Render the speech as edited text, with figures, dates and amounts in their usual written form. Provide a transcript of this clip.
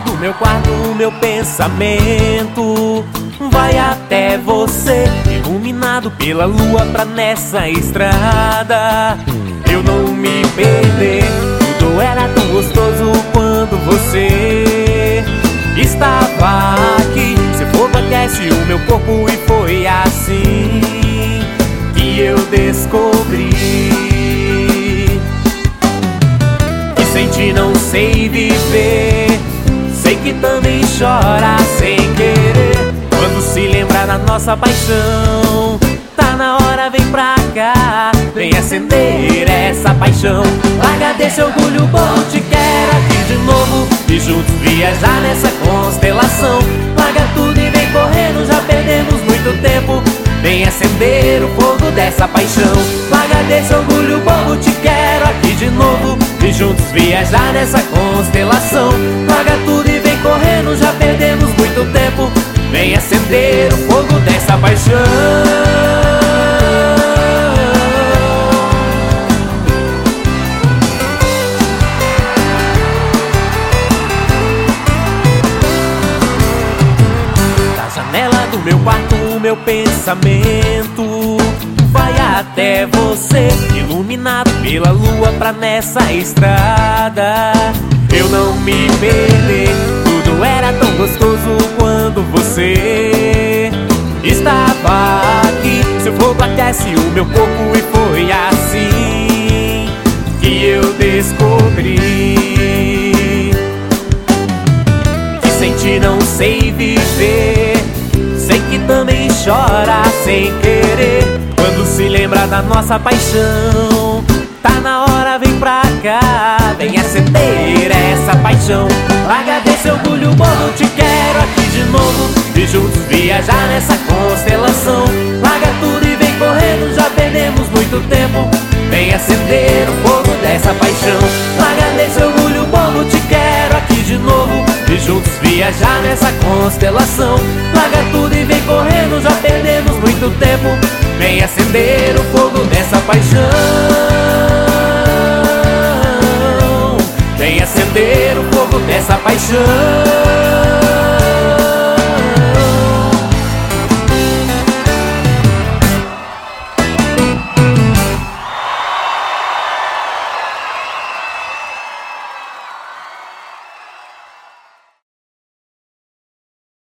do meu quarto, o meu pensamento vai até você, iluminado pela lua, pra nessa estrada eu não me perder. Tudo era tão gostoso quando você estava aqui. Seu fogo aquece o meu corpo e foi assim que eu descobri que sem ti não sei viver. Sei que também chora sem querer quando se lembra da nossa paixão. Tá na hora, vem pra cá, vem acender essa paixão. Larga desse orgulho bom, te quero aqui de novo e juntos viajar nessa constelação. Larga tudo e vem correndo, já perdemos muito tempo. Vem acender o fogo dessa paixão. Larga desse orgulho bobo, te quero aqui de novo e juntos viajar nessa constelação. Larga tudo e vem correndo, já perdemos muito tempo. Vem acender o fogo dessa paixão. Da janela do meu quarto, o meu pensamento vai até você, iluminado pela lua, pra nessa estrada eu não me perder. Tudo era tão gostoso quando você estava aqui. Seu fogo aquece o meu corpo e foi assim que eu descobri que sem ti não sei viver. Sei que também chora sem querer quando se lembra da nossa paixão. Tá na hora, vem pra cá, vem acender essa paixão. Larga desse orgulho bobo, te quero aqui de novo e juntos viajar nessa constelação. Larga tudo e vem correndo, já perdemos muito tempo. Vem acender o fogo dessa paixão. Larga desse orgulho bobo, te quero aqui de novo e juntos viajar nessa constelação. Larga tudo e vem correndo, já perdemos muito tempo. Vem acender o fogo dessa paixão. Vem acender o fogo dessa paixão.